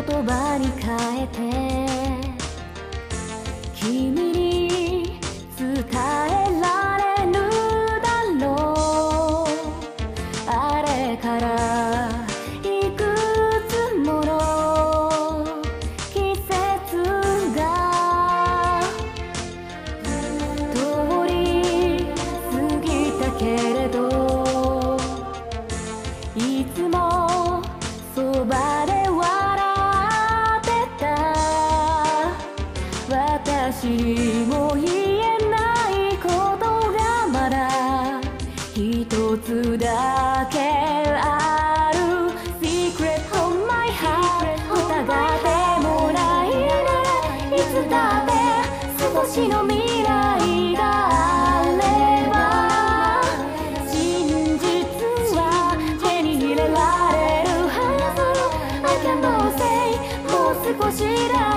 言葉に変えて君に伝えられるだろう。あれからいくつもの季節が通り過ぎたけれど、いつもそばで笑ってた。私にも言えないことがまだ一つだけある。 Secret of my heart 疑ってもないで、いつだって少しの未来があれば真実は手に入れられるはず。 I can say もう少しだ